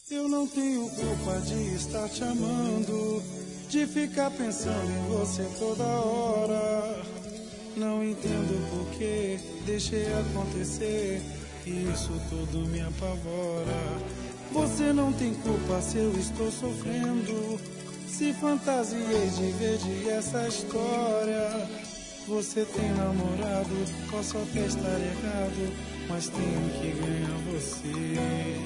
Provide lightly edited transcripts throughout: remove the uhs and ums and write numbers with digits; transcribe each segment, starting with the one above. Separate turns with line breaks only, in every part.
Eu não tenho culpa de estar te amando, de ficar pensando em você toda hora. Não entendo por que deixei acontecer, isso tudo me apavora. Você não tem culpa se eu estou sofrendo, se fantasiei de ver de essa história. Você tem namorado, posso até estar errado, mas tenho que ganhar você.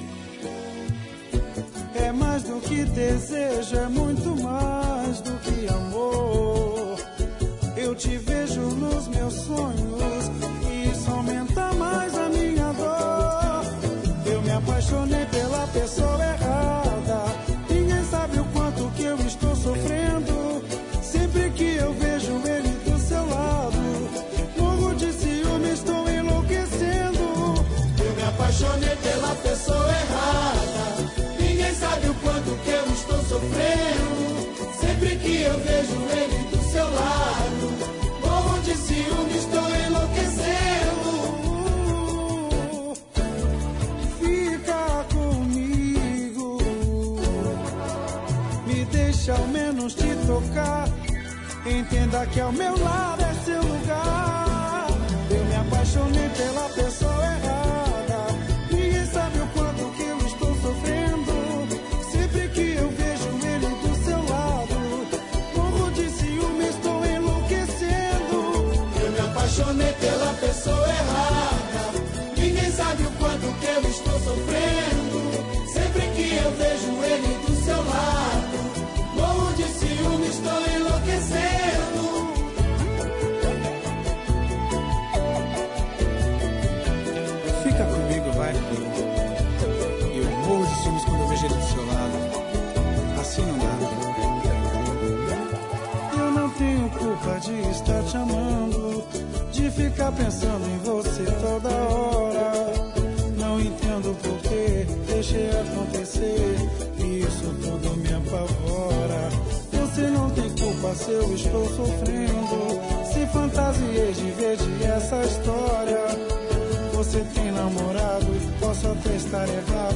É mais do que desejo, é muito mais do que amor. Eu te vejo nos meus sonhos e isso aumenta mais a minha dor. Eu me apaixonei pela pessoa errada, ninguém sabe o quanto que eu estou sofrendo. Sempre que eu vejo ele do seu lado, morro de ciúme, estou enlouquecendo. Eu me apaixonei pela pessoa errada, ninguém sabe o quanto que eu estou sofrendo. Sempre que eu vejo ele do seu lado, morro de ciúme, estou enlouquecendo. Fica comigo, me deixa ao menos te tocar. Entenda que ao meu lado é seu lugar. Eu me apaixonei pela pessoa errada, ninguém sabe o quanto que eu estou sofrendo. Sempre que eu vejo ele do seu lado, morro de ciúme, estou enlouquecendo. Eu me apaixonei pela pessoa errada, ninguém sabe o quanto que eu estou sofrendo. Sempre que eu vejo ele do seu lado, morro de ciúme, estou enlouquecendo. Fica comigo, vai. Eu morro de ciúmes quando eu vejo ele do seu lado. Assim não dá. Eu não tenho culpa de estar te amando, de ficar pensando em você toda hora. Não entendo por que deixei acontecer, isso tudo me apavora. Você não tem culpa se eu estou sofrendo, se fantasiei de ver de essa história. Você tem namorado, posso até estar errado,